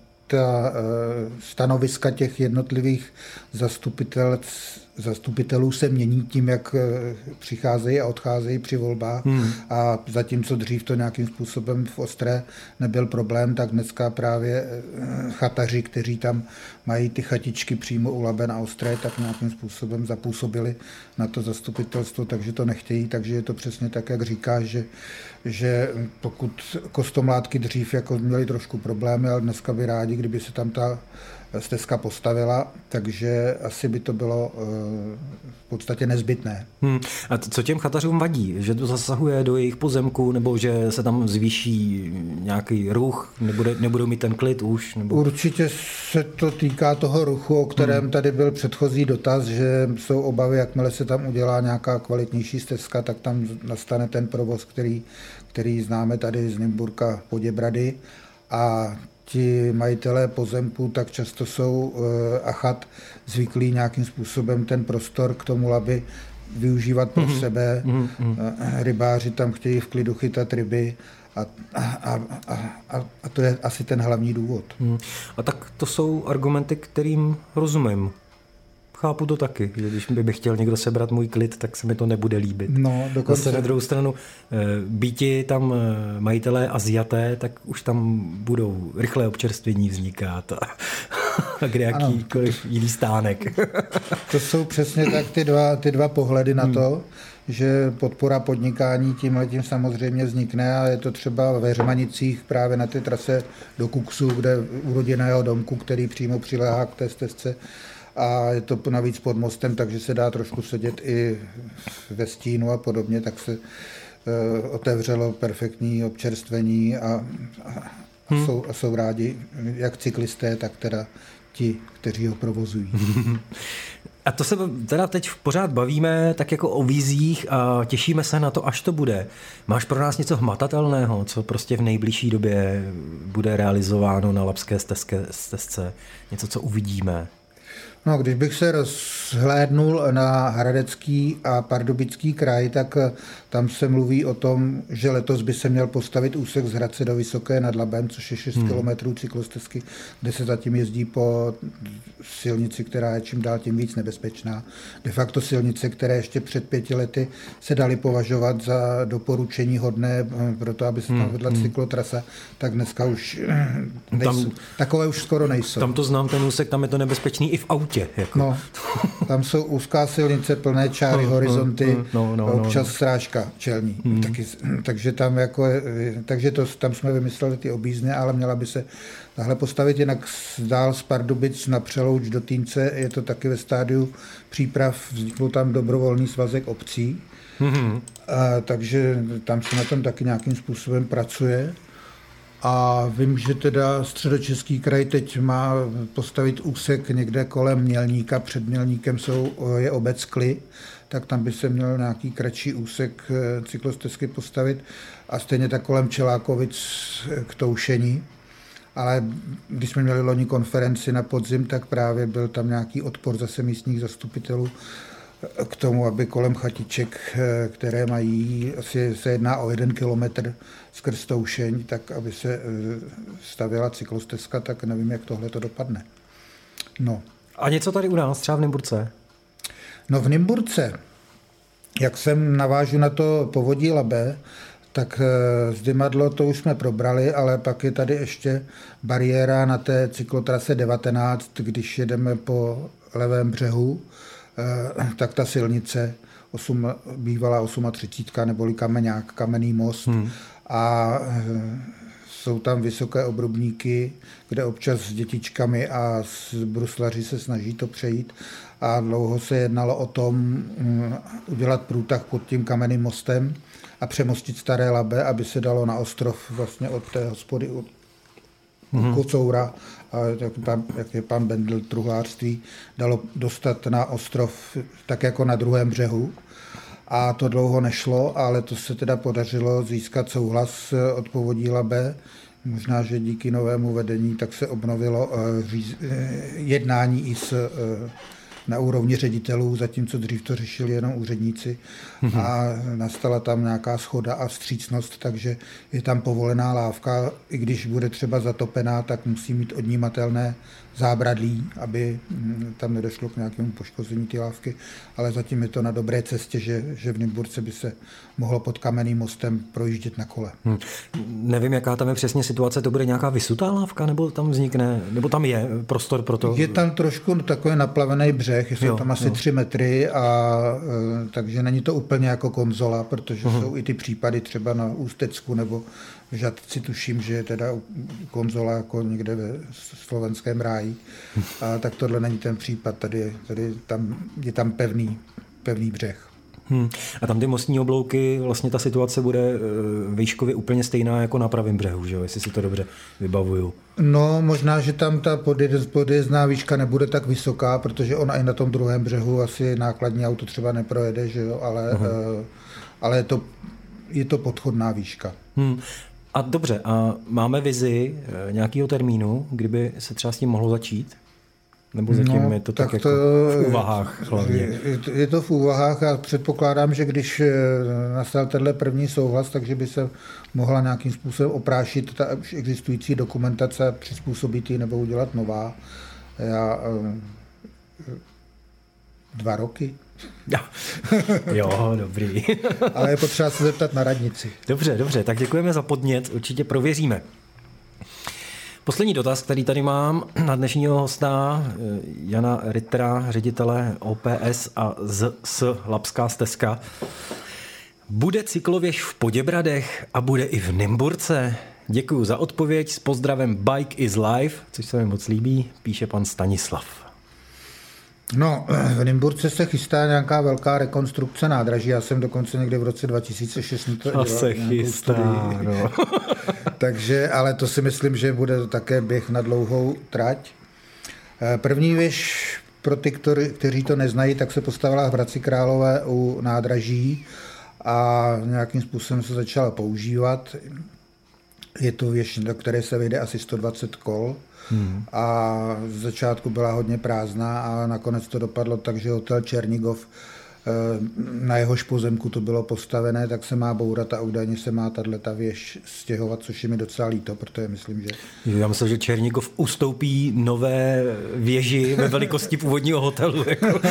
Speaker 3: ta stanoviska těch jednotlivých zastupitel, zastupitelů se mění tím, jak přicházejí a odcházejí při volbách. Hmm. A zatímco dřív to nějakým způsobem v Ostré nebyl problém, tak dneska právě chataři, kteří tam mají ty chatičky přímo u Laben a Ostré, tak nějakým způsobem zapůsobili na to zastupitelstvo, takže to nechtějí. Takže je to přesně tak, jak říkáš, že, že pokud Kostomlátky dřív jako měli trošku problémy, ale dneska by rádi, kdyby se tam ta stezka postavila, takže asi by to bylo v podstatě nezbytné.
Speaker 2: Hmm. A co těm chatařům vadí? Že to zasahuje do jejich pozemku, nebo že se tam zvýší nějaký ruch, nebude, nebudou mít ten klid už? Nebo...
Speaker 3: Určitě se to týká toho ruchu, o kterém hmm. tady byl předchozí dotaz, že jsou obavy, jakmile se tam udělá nějaká kvalitnější stezka, tak tam nastane ten provoz, který, který známe tady z Nymburka Poděbrady. A ti majitelé pozemku tak často jsou a chat zvyklí nějakým způsobem ten prostor k tomu, aby využívat pro mm-hmm. sebe. Mm-hmm. Rybáři tam chtějí v klidu chytat ryby a, a, a, a, a to je asi ten hlavní důvod.
Speaker 2: Mm. A tak to jsou argumenty, kterým rozumím. Chápu to taky, že když by chtěl někdo sebrat můj klid, tak se mi to nebude líbit.
Speaker 3: No, dokonce.
Speaker 2: Zase na druhou stranu, býti tam majitelé Aziaté, tak už tam budou rychlé občerstvení vznikat a, a kde jakýkoliv jiný stánek.
Speaker 3: To jsou přesně tak ty dva, ty dva pohledy na to, hmm. že podpora podnikání tímhletím samozřejmě vznikne a je to třeba ve Řemanicích právě na té trase do Kuksu, kde u rodinného domku, který přímo přiléhá k té stezce, a je to navíc pod mostem, takže se dá trošku sedět i ve stínu a podobně, tak se uh, otevřelo perfektní občerstvení a, a, hmm. a, jsou, a jsou rádi, jak cyklisté, tak teda ti, kteří ho provozují.
Speaker 2: A to se teda teď pořád bavíme tak jako o vizích a těšíme se na to, až to bude. Máš pro nás něco hmatatelného, co prostě v nejbližší době bude realizováno na Labské stezce, stezce? Něco, co uvidíme?
Speaker 3: No, když bych se rozhlédnul na Hradecký a Pardubický kraj, tak tam se mluví o tom, že letos by se měl postavit úsek z Hradce do Vysoké nad Labem, což je šest hmm. kilometrů cyklostezky, kde se zatím jezdí po silnici, která je čím dál tím víc nebezpečná. De facto silnice, které ještě před pěti lety se daly považovat za doporučení hodné pro to, aby se tam vedla hmm. cyklotrasa, tak dneska už nejsou, tam, takové už skoro nejsou.
Speaker 2: Tam to znám, ten úsek, tam je to nebezpečný i v autě. Jako.
Speaker 3: No, tam jsou úzká silnice, plné čáry, no, horizonty,
Speaker 2: no, no, no,
Speaker 3: občas
Speaker 2: no.
Speaker 3: srážka čelní. Hmm. Taky, takže tam jako, takže to, tam jsme vymysleli ty objízdné, ale měla by se tahle postavit jinak dál z Pardubic na Přelouč do Týnce, je to taky ve stádiu příprav, vznikl tam dobrovolný svazek obcí, hmm. a, takže tam se na tom taky nějakým způsobem pracuje. A vím, že teda Středočeský kraj teď má postavit úsek někde kolem Mělníka, před Mělníkem jsou, je obec Kly, tak tam by se měl nějaký kratší úsek cyklostezky postavit a stejně tak kolem Čelákovic k Toušení. Ale když jsme měli loni konferenci na podzim, tak právě byl tam nějaký odpor zase místních zastupitelů k tomu, aby kolem chatiček, které mají, asi se jedná o jeden kilometr skrz Toušeň, tak aby se stavěla cyklostezka, tak nevím, jak tohle to dopadne. No.
Speaker 2: A něco tady u nás, třeba v Nymburce?
Speaker 3: No v Nymburce, jak jsem navážu na to povodí Labe, tak Zdymadlo to už jsme probrali, ale pak je tady ještě bariéra na té cyklotrase devatenáct, když jedeme po levém břehu, tak ta silnice osm, bývalá třicet osm neboli Kameňák, Kamenný most hmm. a jsou tam vysoké obrubníky, kde občas s dětičkami a s bruslaři se snaží to přejít a dlouho se jednalo o tom udělat průtah pod tím Kamenným mostem a přemostit Staré Labe, aby se dalo na ostrov vlastně od té hospody od mm-hmm. Kocoura, a jak, pan, jak je pan Bendl truhlářství, dalo dostat na ostrov tak jako na druhém břehu. A to dlouho nešlo, ale to se teda podařilo získat souhlas od povodí Labe. Možná, že díky novému vedení tak se obnovilo uh, říz, uh, jednání i s, uh, na úrovni ředitelů, zatímco dřív to řešili jenom úředníci. Mm-hmm. A nastala tam nějaká shoda a vstřícnost, takže je tam povolená lávka. I když bude třeba zatopená, tak musí mít odnímatelné zábradlí, aby tam nedošlo k nějakému poškození ty lávky, ale zatím je to na dobré cestě, že, že v Nymburce by se mohlo pod Kamenným mostem projíždět na kole.
Speaker 2: Hmm. Nevím, jaká tam je přesně situace, to bude nějaká vysutá lávka, nebo tam vznikne, nebo tam je prostor pro to?
Speaker 3: Je tam trošku takový naplavený břeh, jsou jo, tam asi jo. tři metry, a takže není to úplně jako konzola, protože uh-huh. jsou i ty případy třeba na Ústecku nebo v Žatci, tuším, že je teda konzola jako někde ve slovenském ráji. A tak tohle není ten případ, tady, tady tam, je tam pevný, pevný břeh.
Speaker 2: Hmm. A tam ty mostní oblouky, vlastně ta situace bude výškově úplně stejná jako na pravém břehu, že jo? Jestli si to dobře vybavuju.
Speaker 3: No, možná, že tam ta podjezdná výška nebude tak vysoká, protože ona i na tom druhém břehu asi nákladní auto třeba neprojede, že jo? Ale, uh-huh. ale je to, je to podchodná výška. Hmm.
Speaker 2: A dobře, a máme vizi nějakého termínu, kdyby se třeba s tím mohlo začít? Nebo zatím no, je to tak, tak jako to, v úvahách hlavně?
Speaker 3: Je, je to v úvahách a předpokládám, že když nastal tenhle první souhlas, takže by se mohla nějakým způsobem oprášit ta existující dokumentace, přizpůsobit ji nebo udělat nová. Já, dva roky.
Speaker 2: Jo, dobrý.
Speaker 3: Ale je potřeba se zeptat na radnici.
Speaker 2: Dobře, dobře, tak děkujeme za podnět, určitě prověříme. Poslední dotaz, který tady mám na dnešního hosta, Jana Rittera, ředitele O P S a Z S Labská stezka. Bude cyklověž v Poděbradech a bude i v Nymburce? Děkuju za odpověď, s pozdravem Bike is Life, což se mi moc líbí, píše pan Stanislav.
Speaker 3: No, v Nymburce se chystá nějaká velká rekonstrukce nádraží. Já jsem dokonce někde v roce dva tisíce šest to dělal.
Speaker 2: se chystá, no.
Speaker 3: Takže, ale to si myslím, že bude také běh na dlouhou trať. První věž pro ty, kteří to neznají, tak se postavila v Hradci Králové u nádraží a nějakým způsobem se začala používat. Je to věž, do které se vejde asi sto dvacet kol. Hmm. A z začátku byla hodně prázdná a nakonec to dopadlo tak, že hotel Černigov, na jehož pozemku to bylo postavené, tak se má bourat a údajně se má tato věž stěhovat, což je mi docela líto, protože myslím, že...
Speaker 2: Já myslím, že Černigov ustoupí nové věži ve velikosti původního hotelu. Jako.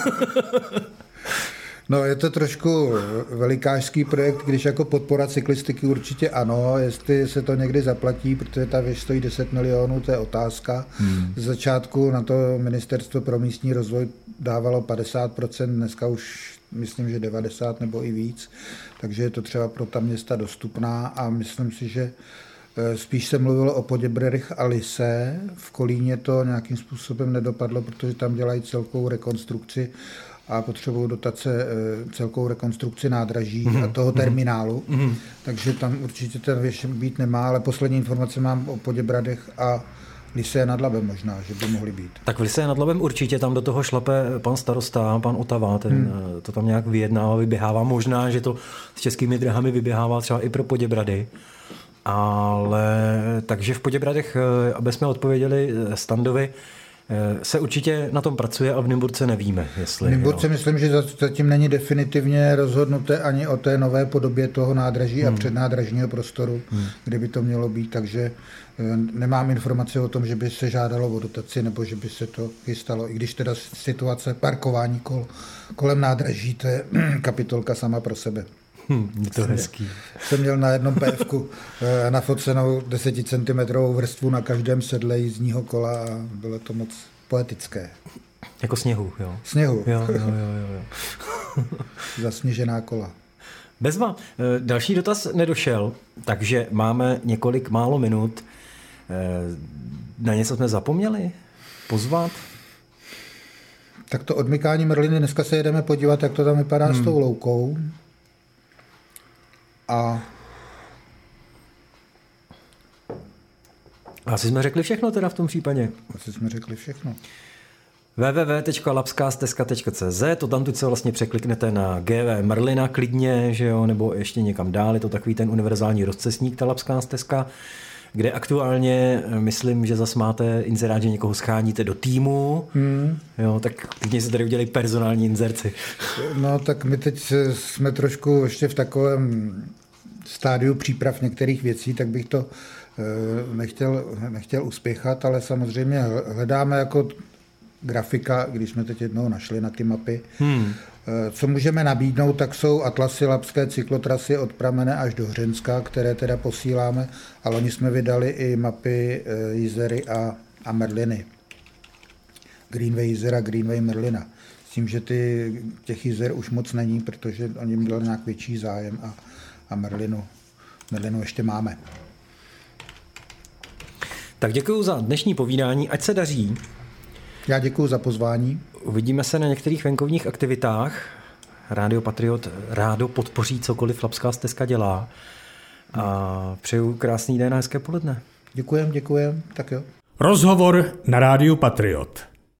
Speaker 3: No, je to trošku velikářský projekt, když jako podpora cyklistiky určitě ano, jestli se to někdy zaplatí, protože ta věž stojí deset milionů, to je otázka. Hmm. Z začátku na to Ministerstvo pro místní rozvoj dávalo padesát procent, dneska už myslím, že devadesát nebo i víc, takže je to třeba pro ta města dostupná a myslím si, že spíš se mluvilo o Poděbradech a Lysé, v Kolíně to nějakým způsobem nedopadlo, protože tam dělají celkovou rekonstrukci a potřebují dotace celkovou rekonstrukci nádraží mm-hmm. a toho terminálu, mm-hmm. takže tam určitě ten věž být nemá, ale poslední informace mám o Poděbradech a Lysé nad Labem možná, že by mohly být.
Speaker 2: Tak v Lysé nad Labem určitě tam do toho šlape pan starosta, pan Otava, ten hmm. to tam nějak vyjednává, vyběhává. Možná, že to s Českými dráhami vyběhává třeba i pro Poděbrady. Ale takže v Poděbradech, aby jsme odpověděli Standovi, se určitě na tom pracuje a v Nymburce nevíme, jestli...
Speaker 3: V Nymburce
Speaker 2: jo.
Speaker 3: myslím, že zatím není definitivně rozhodnuté ani o té nové podobě toho nádraží hmm. a přednádražního prostoru, hmm. kde by to mělo být, takže nemám informace o tom, že by se žádalo o dotaci nebo že by se to chystalo, i když teda situace parkování kol, kolem nádraží, to je kapitolka sama pro sebe.
Speaker 2: Hmm, je to hezký.
Speaker 3: Jsem měl na jednom P F-ku nafocenou deseticentimetrovou vrstvu na každém sedle jízdního kola a bylo to moc poetické.
Speaker 2: Jako sněhu, jo.
Speaker 3: Sněhu.
Speaker 2: Jo, jo, jo, jo.
Speaker 3: Zasněžená kola.
Speaker 2: Bezva. Další dotaz nedošel, takže máme několik málo minut. Na něco jsme zapomněli pozvat?
Speaker 3: Tak to odmykání Merliny, dneska se jedeme podívat, jak to tam vypadá hmm. s tou loukou. A
Speaker 2: asi jsme řekli všechno teda v tom případě.
Speaker 3: Asi jsme řekli všechno.
Speaker 2: w w w tečka lapscast tečka c z, to tam tu se vlastně překliknete na G V Merlina klidně, že jo, nebo ještě někam dál, je to takový ten univerzální rozcestník, ta Lapscast deska, kde aktuálně, myslím, že zas máte inzerát, že někoho scháníte do týmu, hmm. jo, tak klidně se tady udělali personální inzerci.
Speaker 3: No tak my teď jsme trošku ještě v takovém stádiu příprav některých věcí, tak bych to nechtěl, nechtěl uspěchat, ale samozřejmě hledáme jako grafika, když jsme teď jednou našli na ty mapy. Hmm. Co můžeme nabídnout, tak jsou atlasy lapské cyklotrasy od Pramene až do Hřenska, které teda posíláme, ale oni jsme vydali i mapy Jizery a, a Merliny. Greenway Jizera, Greenway Merlina. S tím, že ty, těch Jizer už moc není, protože oni měli nějak větší zájem a, a Merlinu, Merlinu ještě máme.
Speaker 2: Tak děkuji za dnešní povídání, ať se daří.
Speaker 3: Já děkuji za pozvání.
Speaker 2: Uvidíme se na některých venkovních aktivitách. Rádio Patriot rádo podpoří cokoliv Lapscast deska dělá. A přeju krásný den a hezké poledne.
Speaker 3: Děkujem, děkujem, tak jo.
Speaker 1: Rozhovor na Rádiu Patriot.